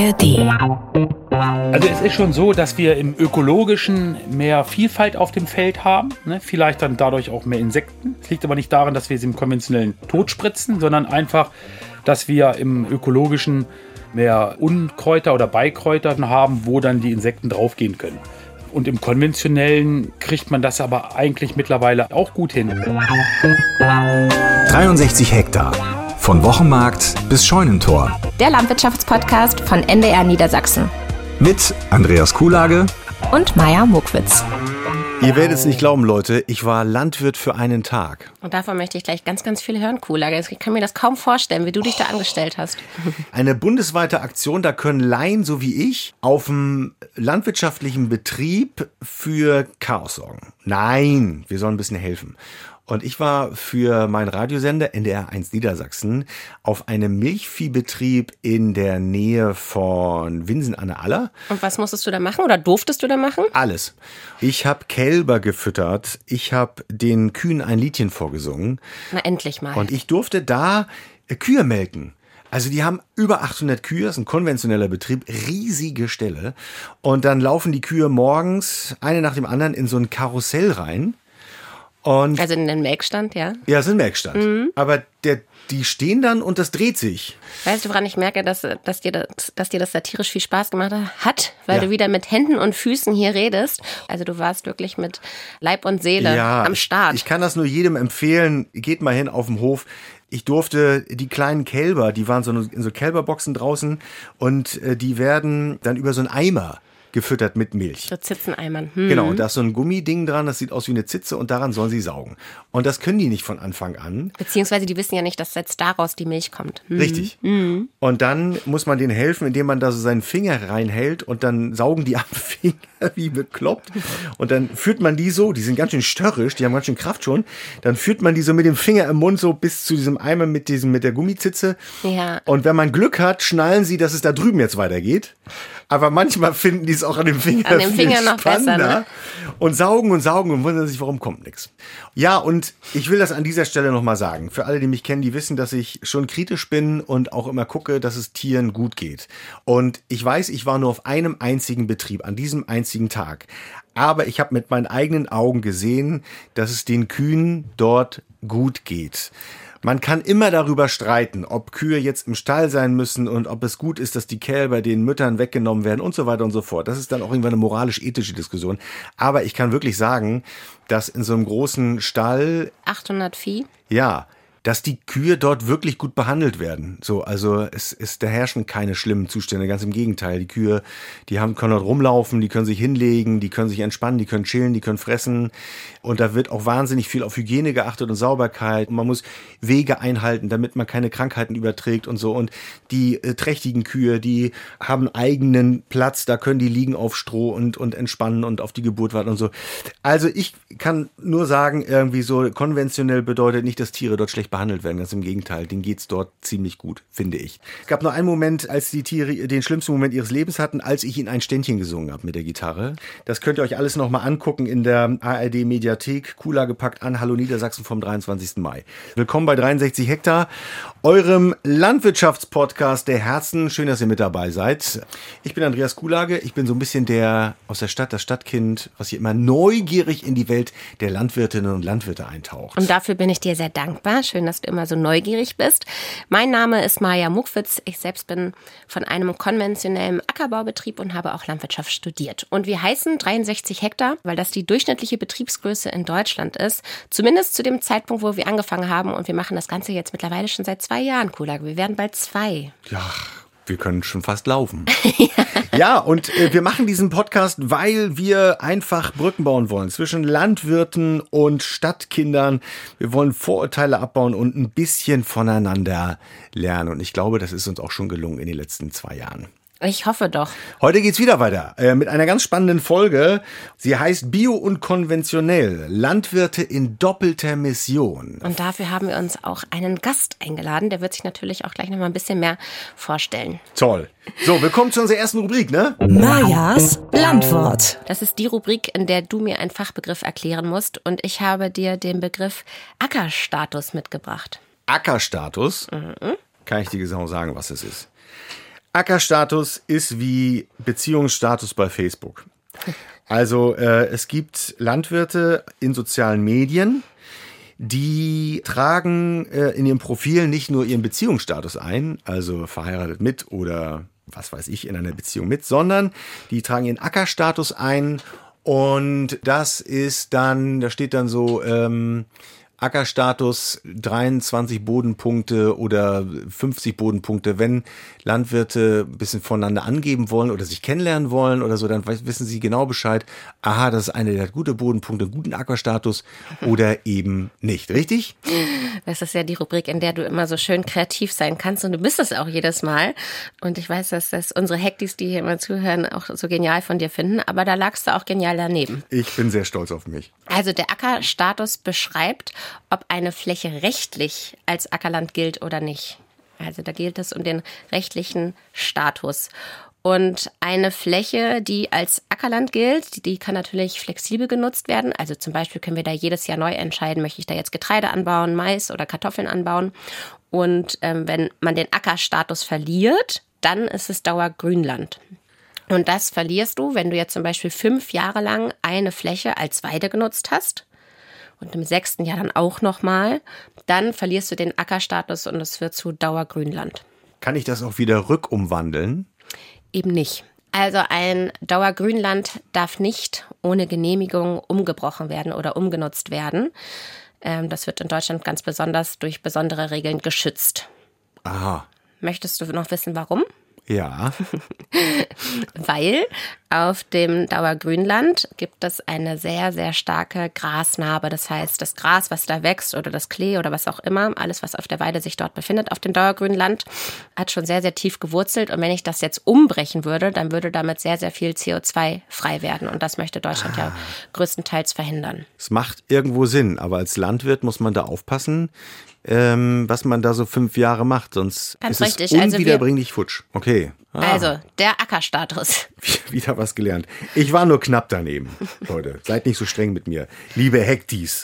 ARD. Also es ist schon so, dass wir im Ökologischen mehr Vielfalt auf dem Feld haben, ne? Vielleicht dann dadurch auch mehr Insekten. Es liegt aber nicht daran, dass wir sie im konventionellen totspritzen, sondern einfach, dass wir im Ökologischen mehr Unkräuter oder Beikräuter haben, wo dann die Insekten draufgehen können. Und im konventionellen kriegt man das aber eigentlich mittlerweile auch gut hin. 63 Hektar. Von Wochenmarkt bis Scheunentor. Der Landwirtschaftspodcast von NDR Niedersachsen. Mit Andreas Kuhlage und Maja Muckwitz. Ihr werdet es nicht glauben, Leute, ich war Landwirt für einen Tag. Und davon möchte ich gleich ganz, ganz viel hören, Kuhlage. Ich kann mir das kaum vorstellen, wie du dich da angestellt hast. Eine bundesweite Aktion, da können Laien, so wie ich, auf dem landwirtschaftlichen Betrieb für Chaos sorgen. Nein, wir sollen ein bisschen helfen. Und ich war für meinen Radiosender NDR 1 Niedersachsen auf einem Milchviehbetrieb in der Nähe von Winsen an der Aller. Und was musstest du da machen oder durftest du da machen? Alles. Ich habe Kälber gefüttert, ich habe den Kühen ein Liedchen vorgesungen. Na, endlich mal. Und ich durfte da Kühe melken. Also die haben über 800 Kühe, das ist ein konventioneller Betrieb, riesige Ställe. Und dann laufen die Kühe morgens, eine nach dem anderen, in so ein Karussell rein. Und also in den Melkstand, ja? Ja, es ist ein Melkstand. Mhm. Aber die stehen dann und das dreht sich. Weißt du, woran ich merke, dass dir das satirisch viel Spaß gemacht hat? Weil du wieder mit Händen und Füßen hier redest. Also du warst wirklich mit Leib und Seele am Start. Ich kann das nur jedem empfehlen. Geht mal hin auf den Hof. Ich durfte die kleinen Kälber, die waren in so Kälberboxen draußen und die werden dann über so einen Eimer gefüttert mit Milch. So Zitzeneimern. Genau, und da ist so ein Gummiding dran, das sieht aus wie eine Zitze und daran sollen sie saugen. Und das können die nicht von Anfang an. Beziehungsweise die wissen ja nicht, dass jetzt daraus die Milch kommt. Richtig. Und dann muss man denen helfen, indem man da so seinen Finger reinhält und dann saugen die am Finger wie bekloppt. Und dann führt man die so, die sind ganz schön störrisch, die haben ganz schön Kraft schon, dann führt man die so mit dem Finger im Mund so bis zu diesem Eimer mit der Gummizitze. Ja. Und wenn man Glück hat, schnallen sie, dass es da drüben jetzt weitergeht. Aber manchmal finden die es auch an dem Finger noch besser, ne? Und saugen und wundern sich, warum kommt nichts. Ja, und ich will das an dieser Stelle nochmal sagen. Für alle, die mich kennen, die wissen, dass ich schon kritisch bin und auch immer gucke, dass es Tieren gut geht. Und ich weiß, ich war nur auf einem einzigen Betrieb, an diesem einzigen Tag. Aber ich habe mit meinen eigenen Augen gesehen, dass es den Kühen dort gut geht. Man kann immer darüber streiten, ob Kühe jetzt im Stall sein müssen und ob es gut ist, dass die Kälber den Müttern weggenommen werden und so weiter und so fort. Das ist dann auch irgendwann eine moralisch-ethische Diskussion. Aber ich kann wirklich sagen, dass in so einem großen Stall 800 Vieh? Ja, dass die Kühe dort wirklich gut behandelt werden. So, also da herrschen keine schlimmen Zustände, ganz im Gegenteil. Die Kühe, können dort rumlaufen, die können sich hinlegen, die können sich entspannen, die können chillen, die können fressen. Und da wird auch wahnsinnig viel auf Hygiene geachtet und Sauberkeit. Und man muss Wege einhalten, damit man keine Krankheiten überträgt und so. Und die trächtigen Kühe, die haben eigenen Platz, da können die liegen auf Stroh und entspannen und auf die Geburt warten und so. Also ich kann nur sagen, irgendwie so konventionell bedeutet nicht, dass Tiere dort schlecht behandelt werden. Ganz im Gegenteil, denen geht's dort ziemlich gut, finde ich. Es gab nur einen Moment, als die Tiere den schlimmsten Moment ihres Lebens hatten, als ich ihnen ein Ständchen gesungen habe mit der Gitarre. Das könnt ihr euch alles nochmal angucken in der ARD-Mediathek. Kuhlage packt an. Hallo Niedersachsen vom 23. Mai. Willkommen bei 63 Hektar, eurem Landwirtschaftspodcast der Herzen. Schön, dass ihr mit dabei seid. Ich bin Andreas Kuhlage. Ich bin so ein bisschen der aus der Stadt, das Stadtkind, was hier immer neugierig in die Welt der Landwirtinnen und Landwirte eintaucht. Und dafür bin ich dir sehr dankbar. Schön, dass du immer so neugierig bist. Mein Name ist Maja Muckwitz. Ich selbst bin von einem konventionellen Ackerbaubetrieb und habe auch Landwirtschaft studiert. Und wir heißen 63 Hektar, weil das die durchschnittliche Betriebsgröße in Deutschland ist. Zumindest zu dem Zeitpunkt, wo wir angefangen haben. Und wir machen das Ganze jetzt mittlerweile schon seit 2 Jahren, Kuhlage. Wir werden bald 2. Ja, wir können schon fast laufen. Ja, und wir machen diesen Podcast, weil wir einfach Brücken bauen wollen zwischen Landwirten und Stadtkindern. Wir wollen Vorurteile abbauen und ein bisschen voneinander lernen. Und ich glaube, das ist uns auch schon gelungen in den letzten 2 Jahren. Ich hoffe doch. Heute geht's wieder weiter mit einer ganz spannenden Folge. Sie heißt Bio und konventionell. Landwirte in doppelter Mission. Und dafür haben wir uns auch einen Gast eingeladen. Der wird sich natürlich auch gleich noch mal ein bisschen mehr vorstellen. Toll. So, willkommen zu unserer ersten Rubrik, ne? Majas Landwort. Das ist die Rubrik, in der du mir einen Fachbegriff erklären musst. Und ich habe dir den Begriff Ackerstatus mitgebracht. Ackerstatus? Kann ich dir genau sagen, was es ist. Ackerstatus ist wie Beziehungsstatus bei Facebook. Also es gibt Landwirte in sozialen Medien, die tragen in ihrem Profil nicht nur ihren Beziehungsstatus ein, also verheiratet mit oder was weiß ich, in einer Beziehung mit, sondern die tragen ihren Ackerstatus ein und das ist dann, da steht dann so Ackerstatus 23 Bodenpunkte oder 50 Bodenpunkte. Wenn Landwirte ein bisschen voneinander angeben wollen oder sich kennenlernen wollen oder so, dann wissen sie genau Bescheid, aha, das ist eine, der hat gute Bodenpunkte, guten Ackerstatus oder eben nicht. Richtig? Das ist ja die Rubrik, in der du immer so schön kreativ sein kannst und du bist es auch jedes Mal. Und ich weiß, dass das unsere Hektis, die hier immer zuhören, auch so genial von dir finden, aber da lagst du auch genial daneben. Ich bin sehr stolz auf mich. Also der Ackerstatus beschreibt, ob eine Fläche rechtlich als Ackerland gilt oder nicht. Also da gilt es um den rechtlichen Status. Und eine Fläche, die als Ackerland gilt, die kann natürlich flexibel genutzt werden. Also zum Beispiel können wir da jedes Jahr neu entscheiden, möchte ich da jetzt Getreide anbauen, Mais oder Kartoffeln anbauen. Und wenn man den Ackerstatus verliert, dann ist es Dauergrünland. Und das verlierst du, wenn du jetzt zum Beispiel 5 Jahre lang eine Fläche als Weide genutzt hast und im 6. Jahr dann auch nochmal, dann verlierst du den Ackerstatus und es wird zu Dauergrünland. Kann ich das auch wieder rückumwandeln? Eben nicht. Also ein Dauergrünland darf nicht ohne Genehmigung umgebrochen werden oder umgenutzt werden. Das wird in Deutschland ganz besonders durch besondere Regeln geschützt. Aha. Möchtest du noch wissen, warum? Ja. Weil auf dem Dauergrünland gibt es eine sehr, sehr starke Grasnarbe. Das heißt, das Gras, was da wächst oder das Klee oder was auch immer, alles, was auf der Weide sich dort befindet auf dem Dauergrünland, hat schon sehr, sehr tief gewurzelt. Und wenn ich das jetzt umbrechen würde, dann würde damit sehr, sehr viel CO2 frei werden. Und das möchte Deutschland ja größtenteils verhindern. Es macht irgendwo Sinn, aber als Landwirt muss man da aufpassen, was man da so 5 Jahre macht, sonst ganz ist richtig. es unwiederbringlich futsch. Okay. Also, der Ackerstatus. Wieder was gelernt. Ich war nur knapp daneben, Leute. Seid nicht so streng mit mir, liebe Hektis.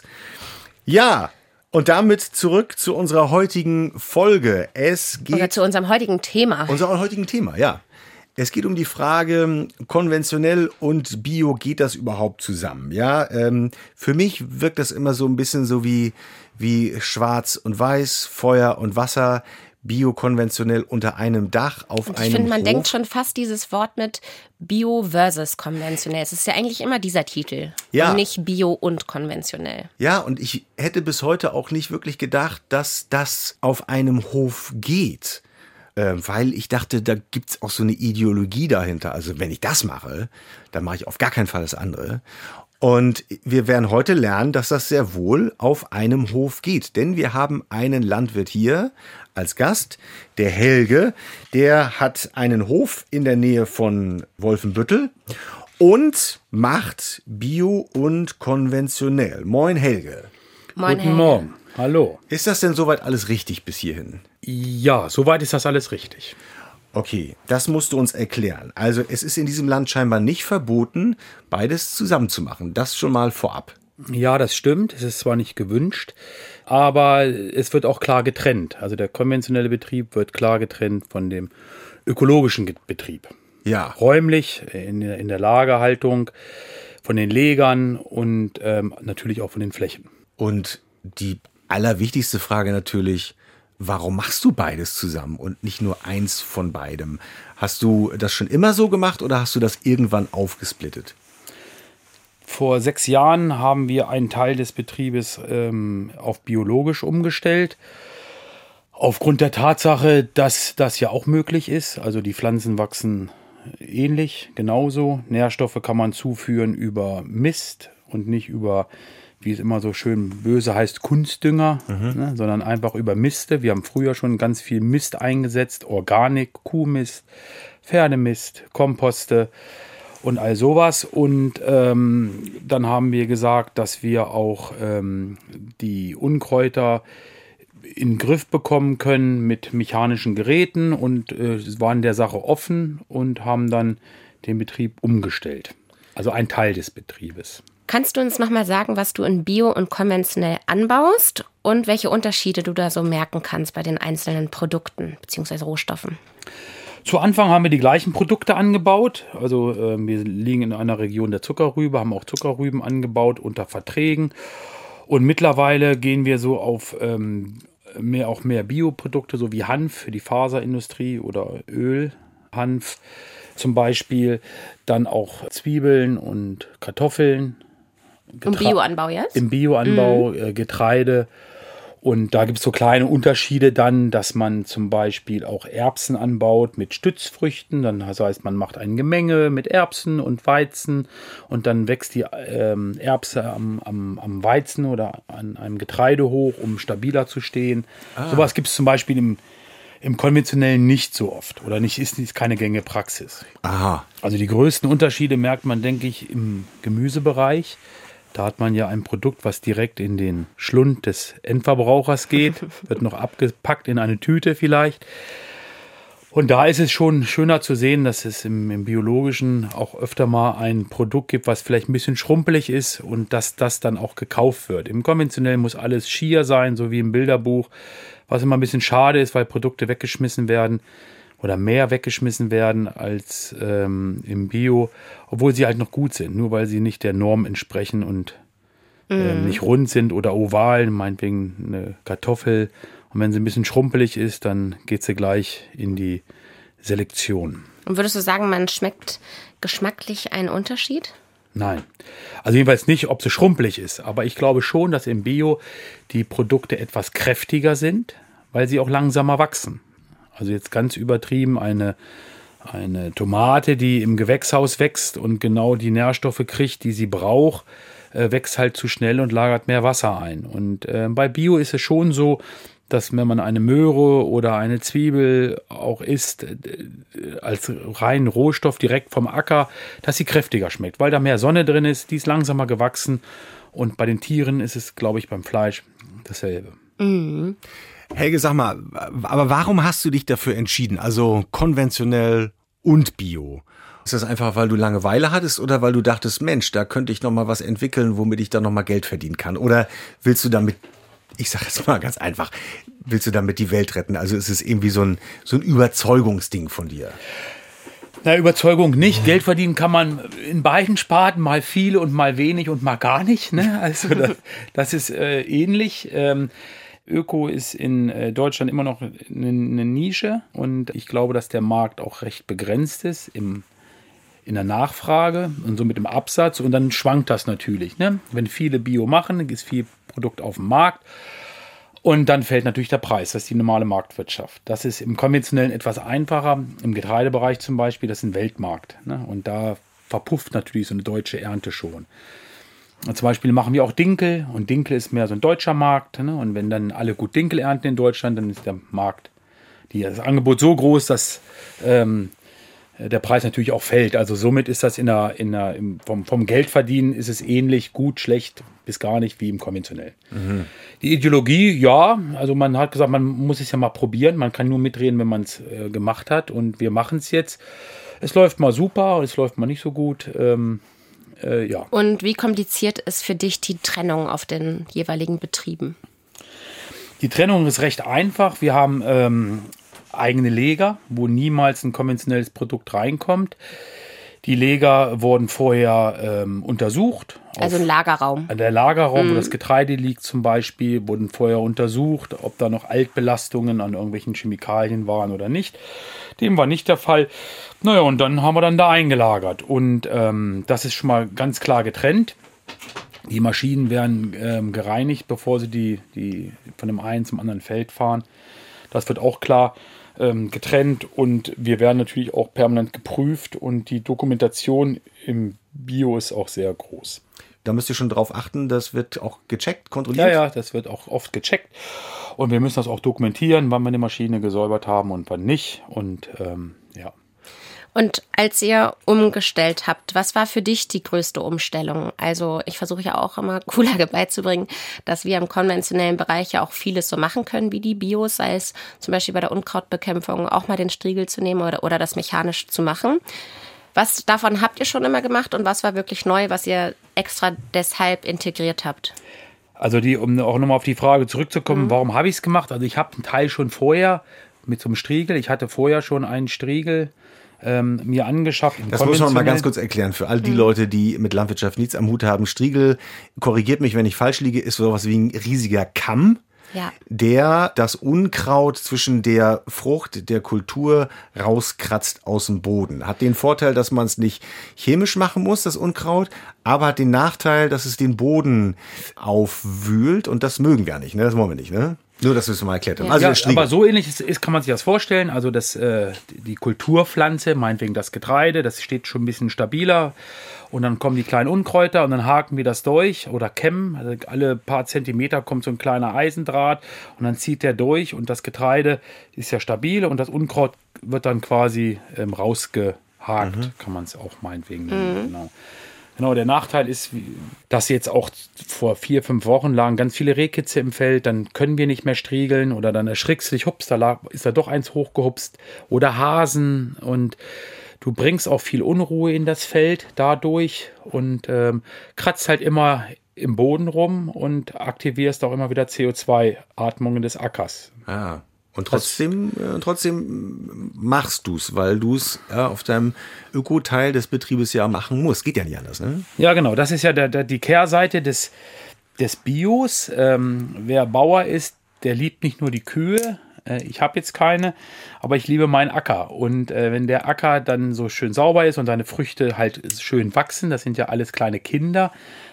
Ja, und damit zurück zu unserer heutigen Folge. Oder zu unserem heutigen Thema. Unser heutigen Thema, ja. Es geht um die Frage, konventionell und Bio, geht das überhaupt zusammen? Ja, für mich wirkt das immer so ein bisschen so wie Schwarz und Weiß, Feuer und Wasser, Bio, konventionell unter einem Dach auf einem Hof. Ich finde, man denkt schon fast dieses Wort mit Bio versus konventionell. Es ist ja eigentlich immer dieser Titel und nicht Bio und konventionell. Ja, und ich hätte bis heute auch nicht wirklich gedacht, dass das auf einem Hof geht. Weil ich dachte, da gibt's auch so eine Ideologie dahinter. Also wenn ich das mache, dann mache ich auf gar keinen Fall das andere. Und wir werden heute lernen, dass das sehr wohl auf einem Hof geht. Denn wir haben einen Landwirt hier als Gast, der Helge. Der hat einen Hof in der Nähe von Wolfenbüttel und macht Bio und konventionell. Moin Helge. Moin, Guten Morgen. Hallo. Ist das denn soweit alles richtig bis hierhin? Ja, soweit ist das alles richtig. Okay, das musst du uns erklären. Also es ist in diesem Land scheinbar nicht verboten, beides zusammen zu machen. Das schon mal vorab. Ja, das stimmt. Es ist zwar nicht gewünscht, aber es wird auch klar getrennt. Also der konventionelle Betrieb wird klar getrennt von dem ökologischen Betrieb. Ja. Räumlich, in der Lagerhaltung, von den Legern und natürlich auch von den Flächen. Und die allerwichtigste Frage natürlich, warum machst du beides zusammen und nicht nur eins von beidem? Hast du das schon immer so gemacht oder hast du das irgendwann aufgesplittet? Vor 6 Jahren haben wir einen Teil des Betriebes auf biologisch umgestellt. Aufgrund der Tatsache, dass das ja auch möglich ist. Also die Pflanzen wachsen ähnlich, genauso. Nährstoffe kann man zuführen über Mist und nicht über, wie es immer so schön böse heißt, Kunstdünger, ne, sondern einfach über Miste. Wir haben früher schon ganz viel Mist eingesetzt, Organik, Kuhmist, Pferdemist, Komposte und all sowas. Und dann haben wir gesagt, dass wir auch die Unkräuter in den Griff bekommen können mit mechanischen Geräten und waren der Sache offen und haben dann den Betrieb umgestellt. Also ein Teil des Betriebes. Kannst du uns nochmal sagen, was du in Bio und konventionell anbaust und welche Unterschiede du da so merken kannst bei den einzelnen Produkten bzw. Rohstoffen? Zu Anfang haben wir die gleichen Produkte angebaut. Also wir liegen in einer Region der Zuckerrübe, haben auch Zuckerrüben angebaut unter Verträgen. Und mittlerweile gehen wir so auf mehr Bioprodukte, so wie Hanf für die Faserindustrie oder Öl, Hanf zum Beispiel. Dann auch Zwiebeln und Kartoffeln. Im Bioanbau jetzt? Im Bioanbau, Getreide. Und da gibt es so kleine Unterschiede dann, dass man zum Beispiel auch Erbsen anbaut mit Stützfrüchten. Dann das heißt, man macht ein Gemenge mit Erbsen und Weizen und dann wächst die Erbse am Weizen oder an einem Getreide hoch, um stabiler zu stehen. Sowas gibt es zum Beispiel im Konventionellen nicht so oft oder ist keine gängige Praxis. Aha. Also die größten Unterschiede merkt man, denke ich, im Gemüsebereich. Da hat man ja ein Produkt, was direkt in den Schlund des Endverbrauchers geht, wird noch abgepackt in eine Tüte vielleicht. Und da ist es schon schöner zu sehen, dass es im Biologischen auch öfter mal ein Produkt gibt, was vielleicht ein bisschen schrumpelig ist und dass das dann auch gekauft wird. Im Konventionellen muss alles schier sein, so wie im Bilderbuch, was immer ein bisschen schade ist, weil Produkte weggeschmissen werden oder mehr weggeschmissen werden als im Bio, obwohl sie halt noch gut sind, nur weil sie nicht der Norm entsprechen und nicht rund sind oder oval, meinetwegen eine Kartoffel. Und wenn sie ein bisschen schrumpelig ist, dann geht sie gleich in die Selektion. Und würdest du sagen, man schmeckt geschmacklich einen Unterschied? Nein. Also jedenfalls nicht, ob sie schrumpelig ist. Aber ich glaube schon, dass im Bio die Produkte etwas kräftiger sind, weil sie auch langsamer wachsen. Also jetzt ganz übertrieben eine Tomate, die im Gewächshaus wächst und genau die Nährstoffe kriegt, die sie braucht, wächst halt zu schnell und lagert mehr Wasser ein. Und bei Bio ist es schon so, dass wenn man eine Möhre oder eine Zwiebel auch isst, als reinen Rohstoff direkt vom Acker, dass sie kräftiger schmeckt, weil da mehr Sonne drin ist, die ist langsamer gewachsen. Und bei den Tieren ist es, glaube ich, beim Fleisch dasselbe. Mhm. Helge, sag mal, aber warum hast du dich dafür entschieden? Also konventionell und Bio? Ist das einfach, weil du Langeweile hattest oder weil du dachtest, Mensch, da könnte ich noch mal was entwickeln, womit ich dann noch mal Geld verdienen kann? Oder willst du damit, ich sage es mal ganz einfach, willst du damit die Welt retten? Also ist es irgendwie so ein Überzeugungsding von dir? Na, Überzeugung nicht. Geld verdienen kann man in beiden Sparten, mal viel und mal wenig und mal gar nicht. Ne? Also das ist ähnlich. Öko ist in Deutschland immer noch eine Nische und ich glaube, dass der Markt auch recht begrenzt ist in der Nachfrage und somit im Absatz und dann schwankt das natürlich. Ne? Wenn viele Bio machen, ist viel Produkt auf dem Markt und dann fällt natürlich der Preis, das ist die normale Marktwirtschaft. Das ist im Konventionellen etwas einfacher, im Getreidebereich zum Beispiel, das ist ein Weltmarkt. Ne? Und da verpufft natürlich so eine deutsche Ernte schon. Und zum Beispiel machen wir auch Dinkel und Dinkel ist mehr so ein deutscher Markt. Ne? Und wenn dann alle gut Dinkel ernten in Deutschland, dann ist der Markt, das Angebot so groß, dass der Preis natürlich auch fällt. Also somit ist das vom Geldverdienen ist es ähnlich, gut, schlecht bis gar nicht wie im Konventionellen. Mhm. Die Ideologie, ja, also man hat gesagt, man muss es ja mal probieren. Man kann nur mitreden, wenn man es gemacht hat und wir machen es jetzt. Es läuft mal super, es läuft mal nicht so gut. Ja. Und wie kompliziert ist für dich die Trennung auf den jeweiligen Betrieben? Die Trennung ist recht einfach. Wir haben eigene Lager, wo niemals ein konventionelles Produkt reinkommt. Die Lager wurden vorher untersucht. Also ein Lagerraum. Der Lagerraum, wo das Getreide liegt zum Beispiel, wurden vorher untersucht, ob da noch Altbelastungen an irgendwelchen Chemikalien waren oder nicht. Dem war nicht der Fall. Naja, und dann haben wir dann da eingelagert. Und das ist schon mal ganz klar getrennt. Die Maschinen werden gereinigt, bevor sie die von dem einen zum anderen Feld fahren. Das wird auch klar getrennt und wir werden natürlich auch permanent geprüft und die Dokumentation im Bio ist auch sehr groß. Da müsst ihr schon drauf achten, das wird auch gecheckt, kontrolliert? Ja, das wird auch oft gecheckt und wir müssen das auch dokumentieren, wann wir eine Maschine gesäubert haben und wann nicht und ja. Und als ihr umgestellt habt, was war für dich die größte Umstellung? Also ich versuche ja auch immer cooler beizubringen, dass wir im konventionellen Bereich ja auch vieles so machen können wie die Bios, sei es zum Beispiel bei der Unkrautbekämpfung auch mal den Striegel zu nehmen oder das mechanisch zu machen. Was davon habt ihr schon immer gemacht und was war wirklich neu, was ihr extra deshalb integriert habt? Also um auch nochmal auf die Frage zurückzukommen, warum habe ich es gemacht? Also ich habe einen Teil schon vorher mit so einem Striegel. Ich hatte vorher schon einen Striegel mir angeschafft. Das muss man mal ganz kurz erklären für all die Leute, die mit Landwirtschaft nichts am Hut haben. Striegel, korrigiert mich, wenn ich falsch liege, ist sowas wie ein riesiger Kamm, der das Unkraut zwischen der Frucht, der Kultur rauskratzt aus dem Boden. Hat den Vorteil, dass man es nicht chemisch machen muss, das Unkraut, aber hat den Nachteil, dass es den Boden aufwühlt und das mögen wir nicht, ne? Das wollen wir nicht, ne? Nur, dass wir es mal erklärt haben. Also aber so ähnlich kann man sich das vorstellen. Also die Kulturpflanze, meinetwegen das Getreide, das steht schon ein bisschen stabiler. Und dann kommen die kleinen Unkräuter und dann haken wir das durch oder kämmen. Also alle paar Zentimeter kommt so ein kleiner Eisendraht und dann zieht der durch und das Getreide ist ja stabil und das Unkraut wird dann quasi rausgehakt, kann man es auch meinetwegen nennen. Genau, der Nachteil ist, dass jetzt auch vor 4-5 Wochen lagen ganz viele Rehkitze im Feld, dann können wir nicht mehr striegeln oder dann erschrickst du dich, hups, ist da doch eins hochgehupst oder Hasen und du bringst auch viel Unruhe in das Feld dadurch und kratzt halt immer im Boden rum und aktivierst auch immer wieder CO2-Atmungen des Ackers. Ah. Und trotzdem machst du es, weil du es auf deinem Öko-Teil des Betriebes ja machen musst. Geht ja nicht anders, ne? Ja, genau. Das ist ja die Kehrseite des Bios. Wer Bauer ist, der liebt nicht nur die Kühe. Ich habe jetzt keine, aber ich liebe meinen Acker. Und wenn der Acker dann so schön sauber ist und seine Früchte halt schön wachsen, das sind ja alles kleine Kinder,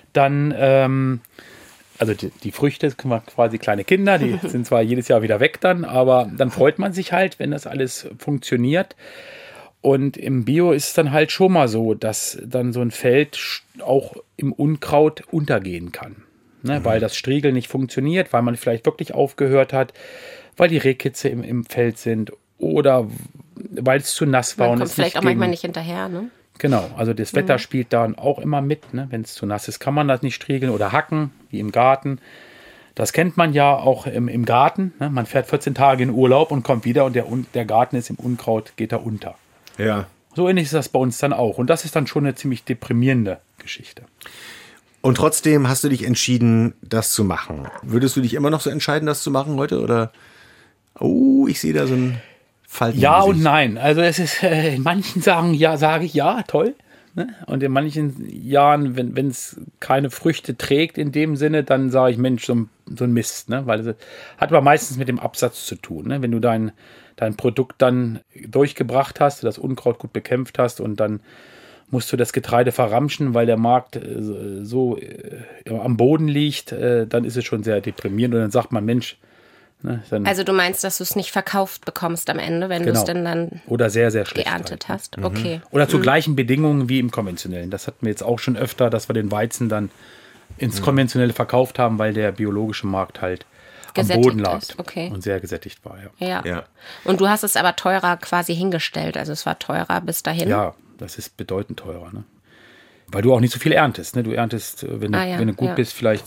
dann... Also die Früchte sind quasi kleine Kinder, die sind zwar jedes Jahr wieder weg dann, aber dann freut man sich halt, wenn das alles funktioniert. Und im Bio ist es dann halt schon mal so, dass dann so ein Feld auch im Unkraut untergehen kann. Ne? Weil das Striegeln nicht funktioniert, weil man vielleicht wirklich aufgehört hat, weil die Rehkitze im Feld sind oder weil es zu nass war. Man kommt vielleicht auch manchmal nicht hinterher, ne? Genau, also das Wetter spielt dann auch immer mit. Ne? Wenn es zu nass ist, kann man das nicht striegeln oder hacken, wie im Garten. Das kennt man ja auch im Garten. Ne? Man fährt 14 Tage in Urlaub und kommt wieder und der Garten ist im Unkraut, geht da unter. Ja. So ähnlich ist das bei uns dann auch. Und das ist dann schon eine ziemlich deprimierende Geschichte. Und trotzdem hast du dich entschieden, das zu machen. Würdest du dich immer noch so entscheiden, das zu machen heute? Oder? Oh, ich sehe da so ein... Ja und nein. Also es ist in manchen Sachen sage ich ja, toll. Ne? Und in manchen Jahren, wenn es keine Früchte trägt in dem Sinne, dann sage ich, Mensch, so ein Mist. Ne? Weil es hat aber meistens mit dem Absatz zu tun. Ne? Wenn du dein Produkt dann durchgebracht hast, das Unkraut gut bekämpft hast und dann musst du das Getreide verramschen, weil der Markt so am Boden liegt, dann ist es schon sehr deprimierend. Und dann sagt man, Mensch, ne, also du meinst, dass du es nicht verkauft bekommst am Ende, wenn du es denn dann oder sehr, sehr schlecht geerntet hast? Okay. Oder zu gleichen Bedingungen wie im konventionellen. Das hatten wir jetzt auch schon öfter, dass wir den Weizen dann ins konventionelle verkauft haben, weil der biologische Markt halt gesättigt am Boden lag und sehr gesättigt war. Ja. Und du hast es aber teurer quasi hingestellt, also es war teurer bis dahin? Ja, das ist bedeutend teurer, ne? Weil du auch nicht so viel erntest. Ne? Du erntest, wenn du gut bist, vielleicht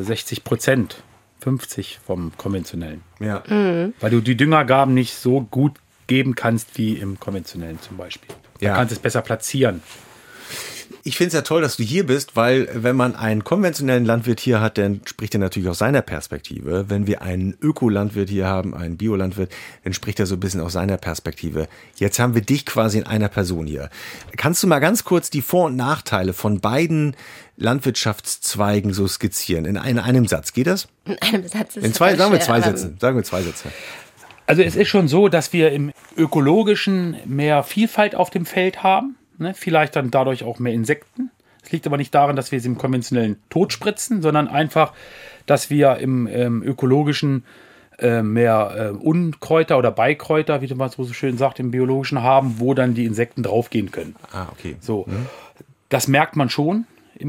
60%. 50 vom konventionellen. Ja. Weil du die Düngergaben nicht so gut geben kannst wie im konventionellen zum Beispiel. Da kannst du es besser platzieren. Ich finde es ja toll, dass du hier bist, weil wenn man einen konventionellen Landwirt hier hat, dann spricht er natürlich aus seiner Perspektive. Wenn wir einen Ökolandwirt hier haben, einen Biolandwirt, dann spricht er so ein bisschen aus seiner Perspektive. Jetzt haben wir dich quasi in einer Person hier. Kannst du mal ganz kurz die Vor- und Nachteile von beiden Landwirtschaftszweigen so skizzieren? In einem Satz. Geht das? In einem Satz ist sagen wir zwei Sätze. Sagen wir 2 Sätze. Also es ist schon so, dass wir im Ökologischen mehr Vielfalt auf dem Feld haben. Ne? Vielleicht dann dadurch auch mehr Insekten. Es liegt aber nicht daran, dass wir sie im konventionellen totspritzen, sondern einfach, dass wir im Ökologischen mehr Unkräuter oder Beikräuter, wie man so schön sagt, im Biologischen haben, wo dann die Insekten draufgehen können. Ah, okay. So. Das merkt man schon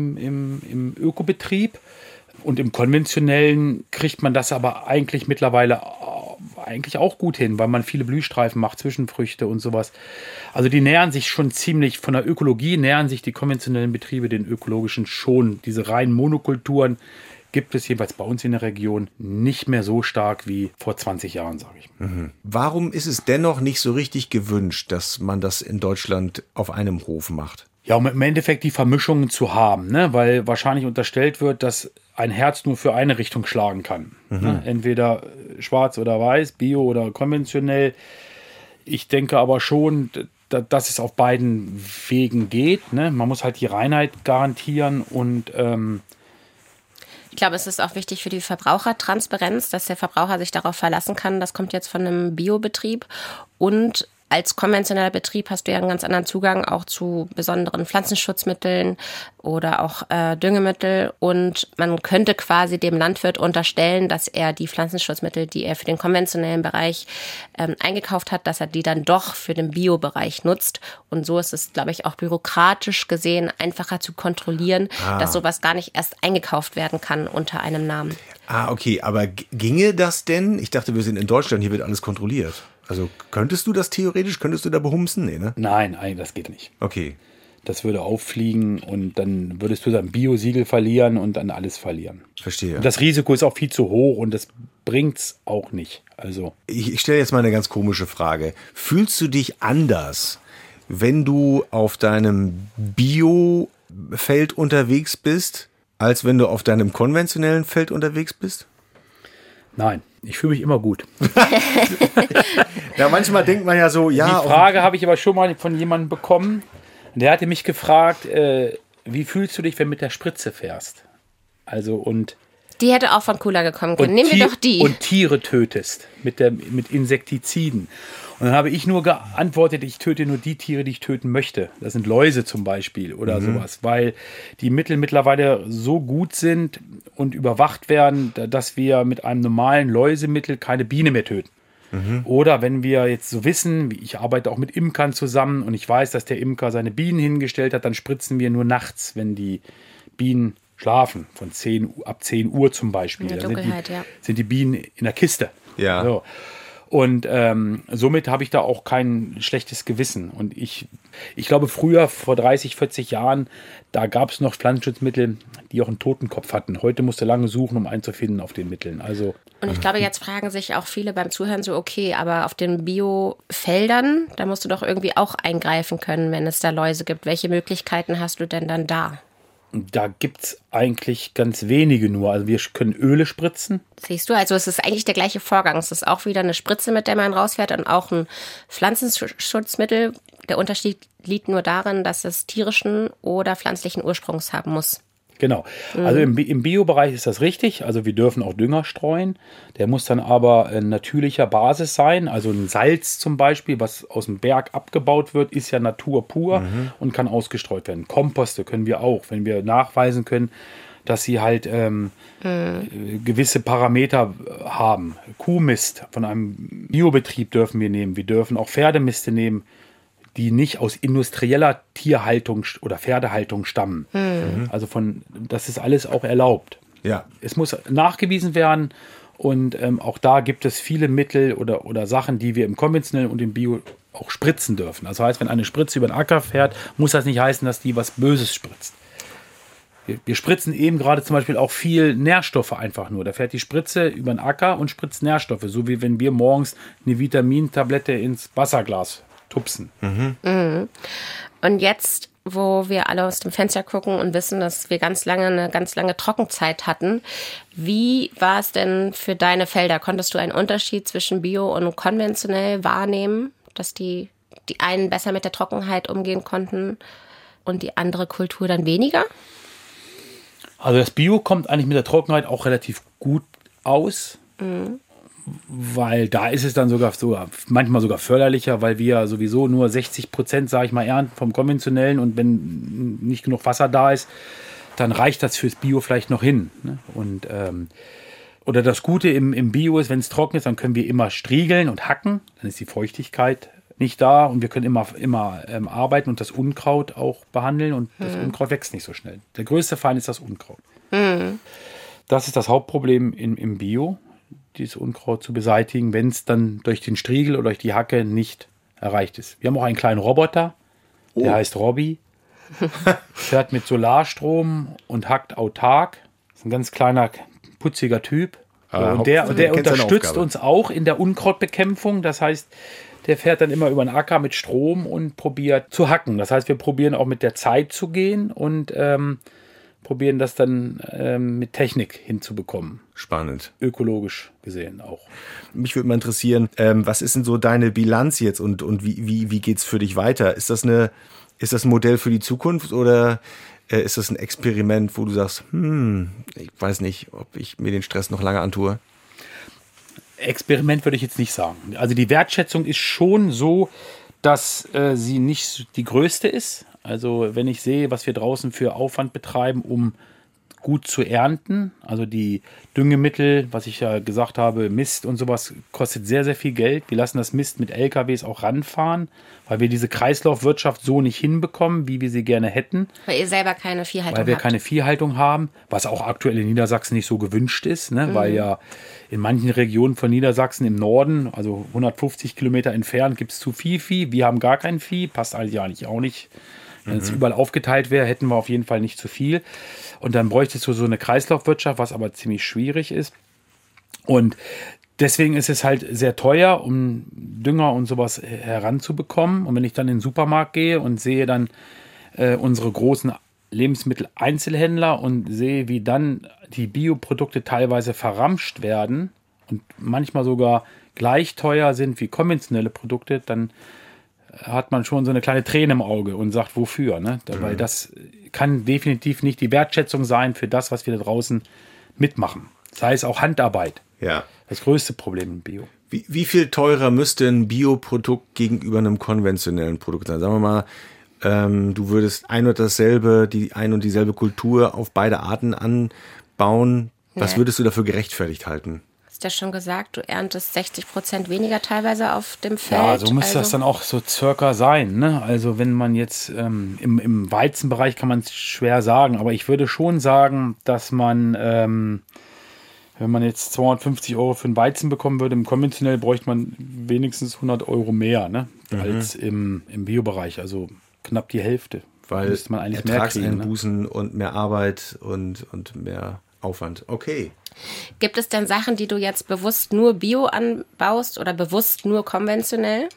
im Ökobetrieb. Und im konventionellen kriegt man das aber eigentlich mittlerweile eigentlich auch gut hin, weil man viele Blühstreifen macht, Zwischenfrüchte und sowas. Also die nähern sich schon ziemlich, von der Ökologie nähern sich die konventionellen Betriebe den ökologischen schon. Diese reinen Monokulturen gibt es jedenfalls bei uns in der Region nicht mehr so stark wie vor 20 Jahren, sage ich. Warum ist es dennoch nicht so richtig gewünscht, dass man das in Deutschland auf einem Hof macht? Ja, um im Endeffekt die Vermischungen zu haben, ne? Weil wahrscheinlich unterstellt wird, dass ein Herz nur für eine Richtung schlagen kann. Ne? Entweder schwarz oder weiß, bio oder konventionell. Ich denke aber schon, dass es auf beiden Wegen geht. Ne? Man muss halt die Reinheit garantieren und ich glaube, es ist auch wichtig für die Verbrauchertransparenz, dass der Verbraucher sich darauf verlassen kann. Das kommt jetzt von einem Biobetrieb. Und als konventioneller Betrieb hast du ja einen ganz anderen Zugang auch zu besonderen Pflanzenschutzmitteln oder auch Düngemittel. Und man könnte quasi dem Landwirt unterstellen, dass er die Pflanzenschutzmittel, die er für den konventionellen Bereich eingekauft hat, dass er die dann doch für den Biobereich nutzt. Und so ist es, glaube ich, auch bürokratisch gesehen einfacher zu kontrollieren, dass sowas gar nicht erst eingekauft werden kann unter einem Namen. Okay, aber ginge das denn? Ich dachte, wir sind in Deutschland, hier wird alles kontrolliert. Also könntest du das theoretisch, könntest du da behumsen? Nee, ne? Nein, das geht nicht. Okay. Das würde auffliegen und dann würdest du dein Bio-Siegel verlieren und dann alles verlieren. Verstehe. Und das Risiko ist auch viel zu hoch und das bringt's auch nicht. Also Ich stelle jetzt mal eine ganz komische Frage. Fühlst du dich anders, wenn du auf deinem Bio-Feld unterwegs bist, als wenn du auf deinem konventionellen Feld unterwegs bist? nein, ich fühle mich immer gut. Ja, manchmal denkt man ja so, ja. Die Frage habe ich aber schon mal von jemandem bekommen. Der hatte mich gefragt, wie fühlst du dich, wenn du mit der Spritze fährst? Also und Die hätte auch von Cooler gekommen können. Nehmen wir doch die. Und Tiere tötest mit Insektiziden. Und dann habe ich nur geantwortet, ich töte nur die Tiere, die ich töten möchte. Das sind Läuse zum Beispiel oder sowas, weil die Mittel mittlerweile so gut sind und überwacht werden, dass wir mit einem normalen Läusemittel keine Biene mehr töten. Oder wenn wir jetzt so wissen, ich arbeite auch mit Imkern zusammen und ich weiß, dass der Imker seine Bienen hingestellt hat, dann spritzen wir nur nachts, wenn die Bienen schlafen, ab 10 Uhr zum Beispiel. In der Dunkelheit, sind die Bienen in der Kiste. Ja. So. Und somit habe ich da auch kein schlechtes Gewissen. Und ich glaube, früher, vor 30, 40 Jahren, da gab es noch Pflanzenschutzmittel, die auch einen Totenkopf hatten. Heute musst du lange suchen, um einen zu finden auf den Mitteln. Also Und ich glaube, jetzt fragen sich auch viele beim Zuhören so, okay, aber auf den Biofeldern, da musst du doch irgendwie auch eingreifen können, wenn es da Läuse gibt. Welche Möglichkeiten hast du denn dann da? da gibt es eigentlich ganz wenige nur. Also wir können Öle spritzen. Siehst du, also es ist eigentlich der gleiche Vorgang. Es ist auch wieder eine Spritze, mit der man rausfährt und auch ein Pflanzenschutzmittel. Der Unterschied liegt nur darin, dass es tierischen oder pflanzlichen Ursprungs haben muss. Genau. Also im Biobereich ist das richtig. Also wir dürfen auch Dünger streuen. Der muss dann aber natürlicher Basis sein. Also ein Salz zum Beispiel, was aus dem Berg abgebaut wird, ist ja Natur pur und kann ausgestreut werden. Komposte können wir auch, wenn wir nachweisen können, dass sie halt gewisse Parameter haben. Kuhmist von einem Biobetrieb dürfen wir nehmen. Wir dürfen auch Pferdemiste nehmen, die nicht aus industrieller Tierhaltung oder Pferdehaltung stammen. Also das ist alles auch erlaubt. Ja. Es muss nachgewiesen werden und auch da gibt es viele Mittel oder Sachen, die wir im konventionellen und im Bio auch spritzen dürfen. Das heißt, wenn eine Spritze über den Acker fährt, muss das nicht heißen, dass die was Böses spritzt. Wir spritzen eben gerade zum Beispiel auch viel Nährstoffe einfach nur. Da fährt die Spritze über den Acker und spritzt Nährstoffe, so wie wenn wir morgens eine Vitamintablette ins Wasserglas tupsen. Und jetzt, wo wir alle aus dem Fenster gucken und wissen, dass wir eine ganz lange Trockenzeit hatten, wie war es denn für deine Felder? Konntest du einen Unterschied zwischen Bio und konventionell wahrnehmen, dass die einen besser mit der Trockenheit umgehen konnten und die andere Kultur dann weniger? Also das Bio kommt eigentlich mit der Trockenheit auch relativ gut aus. Weil da ist es dann manchmal sogar förderlicher, weil wir sowieso nur 60%, sage ich mal, ernten vom konventionellen und wenn nicht genug Wasser da ist, dann reicht das fürs Bio vielleicht noch hin. Ne? Und oder das Gute im Bio ist, wenn es trocken ist, dann können wir immer striegeln und hacken, dann ist die Feuchtigkeit nicht da und wir können immer arbeiten und das Unkraut auch behandeln und das Unkraut wächst nicht so schnell. Der größte Feind ist das Unkraut. Das ist das Hauptproblem im Bio, dieses Unkraut zu beseitigen, wenn es dann durch den Striegel oder durch die Hacke nicht erreicht ist. Wir haben auch einen kleinen Roboter, der heißt Robby. Fährt mit Solarstrom und hackt autark. Das ist ein ganz kleiner, putziger Typ. Und der unterstützt uns auch in der Unkrautbekämpfung. Das heißt, der fährt dann immer über den Acker mit Strom und probiert zu hacken. Das heißt, wir probieren auch mit der Zeit zu gehen und probieren das dann mit Technik hinzubekommen. Spannend. Ökologisch gesehen auch. Mich würde mal interessieren, was ist denn so deine Bilanz jetzt und wie geht's für dich weiter? Ist das ein Modell für die Zukunft oder ist das ein Experiment, wo du sagst, ich weiß nicht, ob ich mir den Stress noch lange antue? Experiment würde ich jetzt nicht sagen. Also die Wertschätzung ist schon so, dass sie nicht die größte ist. Also wenn ich sehe, was wir draußen für Aufwand betreiben, um gut zu ernten, also die Düngemittel, was ich ja gesagt habe, Mist und sowas, kostet sehr, sehr viel Geld. Wir lassen das Mist mit LKWs auch ranfahren, weil wir diese Kreislaufwirtschaft so nicht hinbekommen, wie wir sie gerne hätten. Weil ihr selber keine Viehhaltung habt. Weil wir keine Viehhaltung haben, was auch aktuell in Niedersachsen nicht so gewünscht ist, ne? Weil ja in manchen Regionen von Niedersachsen im Norden, also 150 Kilometer entfernt, gibt es zu viel Vieh. Wir haben gar kein Vieh, passt eigentlich auch nicht. Wenn es überall aufgeteilt wäre, hätten wir auf jeden Fall nicht zu viel. Und dann bräuchtest du so eine Kreislaufwirtschaft, was aber ziemlich schwierig ist. Und deswegen ist es halt sehr teuer, um Dünger und sowas heranzubekommen. Und wenn ich dann in den Supermarkt gehe und sehe dann unsere großen Lebensmitteleinzelhändler und sehe, wie dann die Bioprodukte teilweise verramscht werden und manchmal sogar gleich teuer sind wie konventionelle Produkte, dann hat man schon so eine kleine Träne im Auge und sagt, wofür? Ne? Weil das kann definitiv nicht die Wertschätzung sein für das, was wir da draußen mitmachen. Sei es auch Handarbeit. Ja. Das größte Problem im Bio. Wie viel teurer müsste ein Bioprodukt gegenüber einem konventionellen Produkt sein? Sagen wir mal, du würdest ein und dieselbe Kultur auf beide Arten anbauen. Was würdest du dafür gerechtfertigt halten? Hast ja schon gesagt, du erntest 60% weniger teilweise auf dem Feld. Ja, so müsste das dann auch so circa sein. Ne? Also wenn man jetzt im Weizenbereich kann man es schwer sagen, aber ich würde schon sagen, dass man, wenn man jetzt 250 € für einen Weizen bekommen würde, im konventionell bräuchte man wenigstens 100 € mehr, ne? Als im Biobereich, also knapp die Hälfte. Weil müsste man eigentlich Ertragseinbußen mehr kriegen, und mehr Arbeit und mehr Aufwand. Okay. Gibt es denn Sachen, die du jetzt bewusst nur Bio anbaust oder bewusst nur konventionell?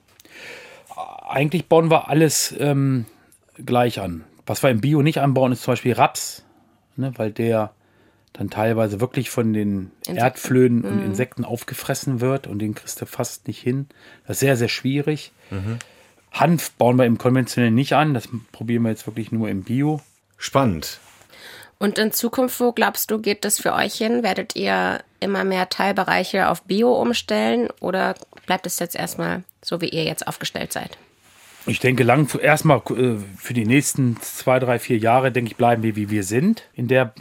Eigentlich bauen wir alles gleich an. Was wir im Bio nicht anbauen, ist zum Beispiel Raps, ne, weil der dann teilweise wirklich von den Erdflöhen und Insekten aufgefressen wird und den kriegst du fast nicht hin. Das ist sehr, sehr schwierig. Hanf bauen wir im konventionellen nicht an, das probieren wir jetzt wirklich nur im Bio. Spannend. Und in Zukunft, wo glaubst du, geht das für euch hin? Werdet ihr immer mehr Teilbereiche auf Bio umstellen oder bleibt es jetzt erstmal so, wie ihr jetzt aufgestellt seid? Ich denke, erstmal für die nächsten 2, 3, 4 Jahre, denke ich, bleiben wir, wie wir sind. In der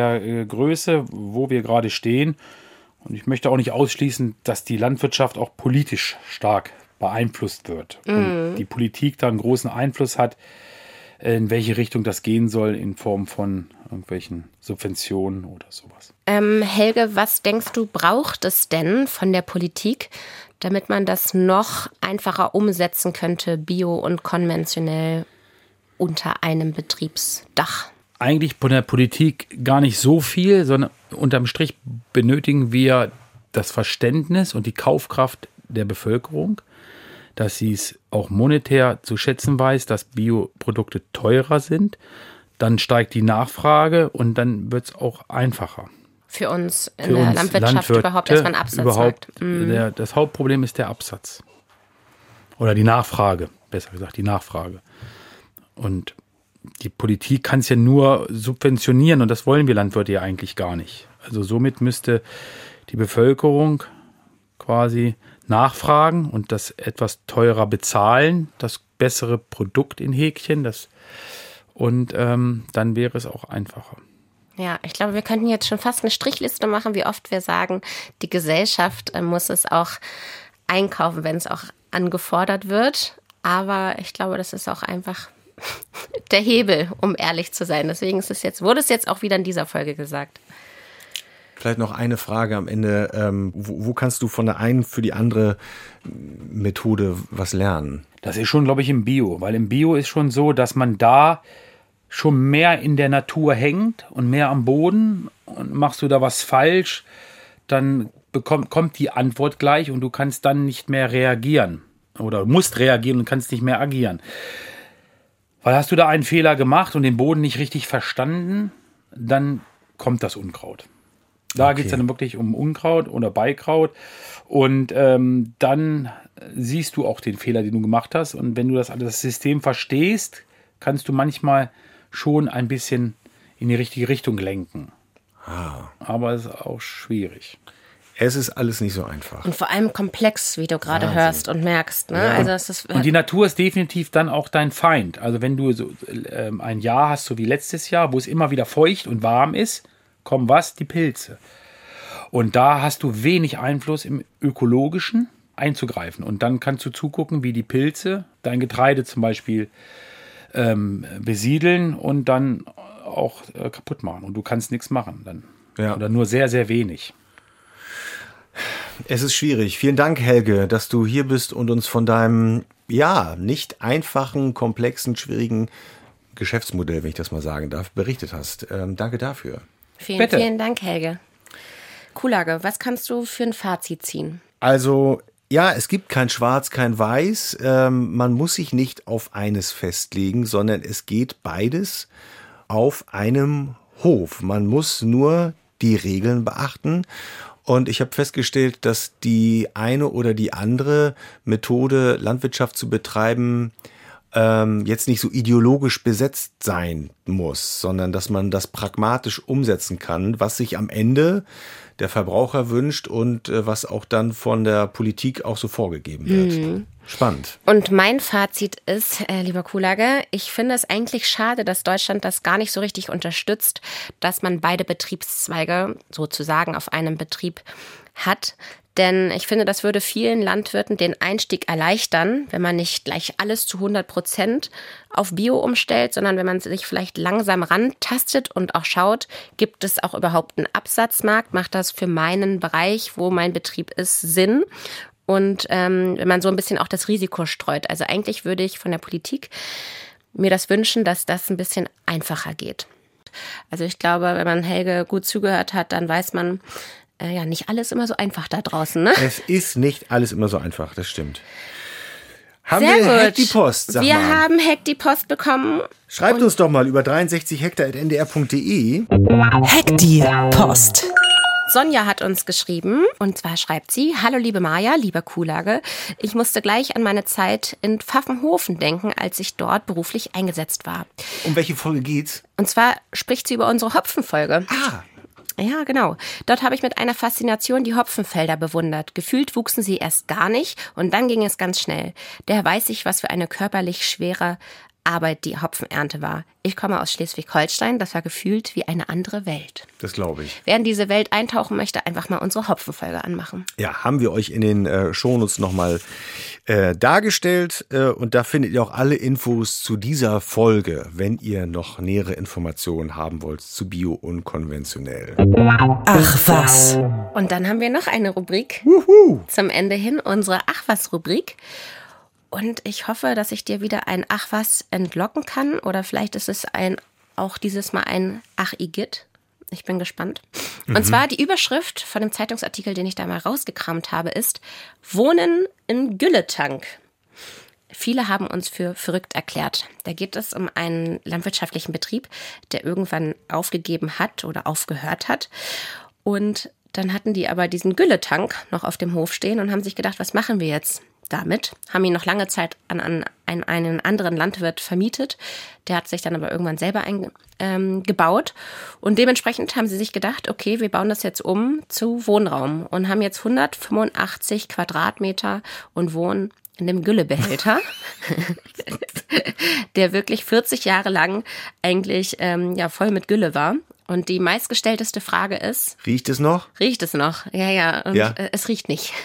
Größe, wo wir gerade stehen. Und ich möchte auch nicht ausschließen, dass die Landwirtschaft auch politisch stark beeinflusst wird. Und die Politik da einen großen Einfluss hat, in welche Richtung das gehen soll, in Form von irgendwelchen Subventionen oder sowas. Helge, was denkst du, braucht es denn von der Politik, damit man das noch einfacher umsetzen könnte, bio und konventionell unter einem Betriebsdach? Eigentlich von der Politik gar nicht so viel, sondern unterm Strich benötigen wir das Verständnis und die Kaufkraft der Bevölkerung, dass sie es auch monetär zu schätzen weiß, dass Bioprodukte teurer sind. Dann steigt die Nachfrage und dann wird es auch einfacher. Für uns in der Landwirtschaft überhaupt erstmal ein Absatzmarkt. Das Hauptproblem ist der Absatz. Oder die Nachfrage, besser gesagt, die Nachfrage. Und die Politik kann es ja nur subventionieren und das wollen wir Landwirte ja eigentlich gar nicht. Also somit müsste die Bevölkerung quasi nachfragen und das etwas teurer bezahlen, das bessere Produkt in Häkchen, und dann wäre es auch einfacher. Ja, ich glaube, wir könnten jetzt schon fast eine Strichliste machen, wie oft wir sagen, die Gesellschaft muss es auch einkaufen, wenn es auch angefordert wird. Aber ich glaube, das ist auch einfach der Hebel, um ehrlich zu sein. Deswegen wurde es jetzt auch wieder in dieser Folge gesagt. Vielleicht noch eine Frage am Ende. Wo kannst du von der einen für die andere Methode was lernen? Das ist schon, glaube ich, im Bio. Weil im Bio ist schon so, dass man da schon mehr in der Natur hängt und mehr am Boden. Und machst du da was falsch, dann kommt die Antwort gleich und du kannst dann nicht mehr reagieren. Oder musst reagieren und kannst nicht mehr agieren. Weil hast du da einen Fehler gemacht und den Boden nicht richtig verstanden, dann kommt das Unkraut. Da geht es dann wirklich um Unkraut oder Beikraut. Und dann siehst du auch den Fehler, den du gemacht hast. Und wenn du das System verstehst, kannst du manchmal schon ein bisschen in die richtige Richtung lenken. Aber es ist auch schwierig. Es ist alles nicht so einfach. Und vor allem komplex, wie du gerade hörst und merkst. Ne? Ja. Also es ist, Und die Natur ist definitiv dann auch dein Feind. Also wenn du so ein Jahr hast, so wie letztes Jahr, wo es immer wieder feucht und warm ist, kommen was? Die Pilze. Und da hast du wenig Einfluss im Ökologischen einzugreifen. Und dann kannst du zugucken, wie die Pilze dein Getreide zum Beispiel besiedeln und dann auch kaputt machen. Und du kannst nichts machen dann. Ja. Oder nur sehr, sehr wenig. Es ist schwierig. Vielen Dank, Helge, dass du hier bist und uns von deinem, nicht einfachen, komplexen, schwierigen Geschäftsmodell, wenn ich das mal sagen darf, berichtet hast. Danke dafür. Vielen Dank, Helge. Kuhlage, was kannst du für ein Fazit ziehen? Also, es gibt kein Schwarz, kein Weiß. Man muss sich nicht auf eines festlegen, sondern es geht beides auf einem Hof. Man muss nur die Regeln beachten. Und ich habe festgestellt, dass die eine oder die andere Methode, Landwirtschaft zu betreiben, jetzt nicht so ideologisch besetzt sein muss, sondern dass man das pragmatisch umsetzen kann, was sich am Ende der Verbraucher wünscht und was auch dann von der Politik auch so vorgegeben wird. Spannend. Und mein Fazit ist, lieber Kuhlage, ich finde es eigentlich schade, dass Deutschland das gar nicht so richtig unterstützt, dass man beide Betriebszweige sozusagen auf einem Betrieb hat. Denn ich finde, das würde vielen Landwirten den Einstieg erleichtern, wenn man nicht gleich alles zu 100% auf Bio umstellt, sondern wenn man sich vielleicht langsam rantastet und auch schaut, gibt es auch überhaupt einen Absatzmarkt? Macht das für meinen Bereich, wo mein Betrieb ist, Sinn? Und wenn man so ein bisschen auch das Risiko streut. Also eigentlich würde ich von der Politik mir das wünschen, dass das ein bisschen einfacher geht. Also ich glaube, wenn man Helge gut zugehört hat, dann weiß man, nicht alles immer so einfach da draußen, ne? Es ist nicht alles immer so einfach, das stimmt. Haben Sehr wir gut. Hack die Post, sag Wir mal. haben Hack die Post bekommen. Schreibt uns doch mal über 63hektar@ndr.de. Hack die Post. Sonja hat uns geschrieben, und zwar schreibt sie: Hallo liebe Maja, lieber Kuhlage, ich musste gleich an meine Zeit in Pfaffenhofen denken, als ich dort beruflich eingesetzt war. Um welche Folge geht's? Und zwar spricht sie über unsere Hopfenfolge. Ah, Ja, genau. Dort habe ich mit einer Faszination die Hopfenfelder bewundert. Gefühlt wuchsen sie erst gar nicht und dann ging es ganz schnell. Daher weiß ich, was für eine körperlich schwere Arbeit die Hopfenernte war. Ich komme aus Schleswig-Holstein, das war gefühlt wie eine andere Welt. das glaube ich. Wer in diese Welt eintauchen möchte, einfach mal unsere Hopfenfolge anmachen. Ja, haben wir euch in den Shownotes nochmal dargestellt. Und da findet ihr auch alle Infos zu dieser Folge, wenn ihr noch nähere Informationen haben wollt zu Bio und konventionell. Ach was. Und dann haben wir noch eine Rubrik zum Ende hin, unsere Ach was Rubrik. Und ich hoffe, dass ich dir wieder ein Ach was entlocken kann. Oder vielleicht ist es auch dieses Mal ein Ach Igitt. Ich bin gespannt. Und zwar die Überschrift von dem Zeitungsartikel, den ich da mal rausgekramt habe, ist: Wohnen in Gülletank. Viele haben uns für verrückt erklärt. Da geht es um einen landwirtschaftlichen Betrieb, der irgendwann aufgegeben hat oder aufgehört hat. Und dann hatten die aber diesen Gülletank noch auf dem Hof stehen und haben sich gedacht, was machen wir jetzt damit? Haben ihn noch lange Zeit an einen anderen Landwirt vermietet. Der hat sich dann aber irgendwann selber gebaut. Und dementsprechend haben sie sich gedacht, okay, wir bauen das jetzt um zu Wohnraum und haben jetzt 185 Quadratmeter und wohnen in dem Güllebehälter, der wirklich 40 Jahre lang eigentlich voll mit Gülle war. Und die meistgestellteste Frage ist: Riecht es noch? Riecht es noch? Ja. Und Ja. Es riecht nicht.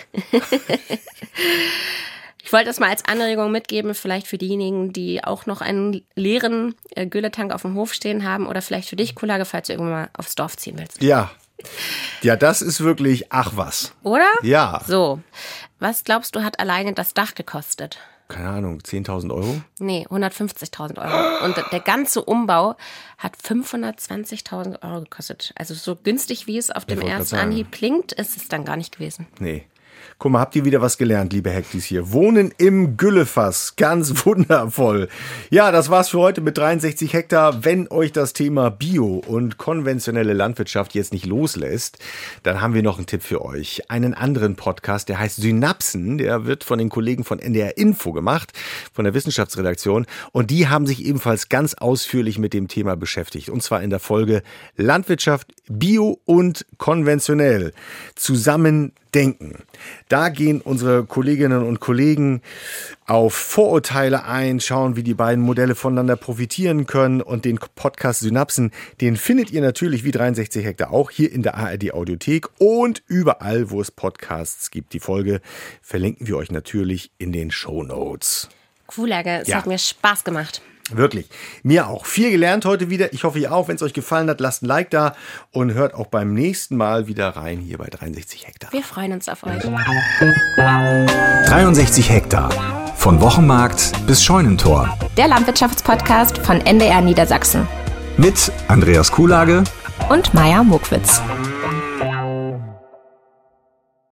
Ich wollte das mal als Anregung mitgeben, vielleicht für diejenigen, die auch noch einen leeren Gülletank auf dem Hof stehen haben, oder vielleicht für dich, Kuhlage, falls du irgendwann mal aufs Dorf ziehen willst. Ja. Ja, das ist wirklich ach was. Oder? Ja. So. Was glaubst du, hat alleine das Dach gekostet? Keine Ahnung, 10.000 Euro? Nee, 150.000 Euro. Und der ganze Umbau hat 520.000 Euro gekostet. Also so günstig, wie es auf dem wollte grad ersten sagen. Anhieb klingt, ist es dann gar nicht gewesen. Nee. Guck mal, habt ihr wieder was gelernt, liebe Hektis hier. Wohnen im Güllefass, ganz wundervoll. Ja, das war's für heute mit 63 Hektar. Wenn euch das Thema Bio und konventionelle Landwirtschaft jetzt nicht loslässt, dann haben wir noch einen Tipp für euch. Einen anderen Podcast, der heißt Synapsen, der wird von den Kollegen von NDR Info gemacht, von der Wissenschaftsredaktion. Und die haben sich ebenfalls ganz ausführlich mit dem Thema beschäftigt. Und zwar in der Folge Landwirtschaft, Bio und konventionell. Zusammen denken. Da gehen unsere Kolleginnen und Kollegen auf Vorurteile ein, schauen, wie die beiden Modelle voneinander profitieren können, und den Podcast Synapsen, den findet ihr natürlich wie 63 Hektar auch hier in der ARD Audiothek und überall, wo es Podcasts gibt. Die Folge verlinken wir euch natürlich in den Shownotes. Cool, es hat mir Spaß gemacht. Wirklich. Mir auch. Viel gelernt heute wieder. Ich hoffe, ihr auch. Wenn es euch gefallen hat, lasst ein Like da und hört auch beim nächsten Mal wieder rein hier bei 63 Hektar. Wir freuen uns auf euch. 63 Hektar. Von Wochenmarkt bis Scheunentor. Der Landwirtschaftspodcast von NDR Niedersachsen. Mit Andreas Kuhlage und Maja Mokwitz.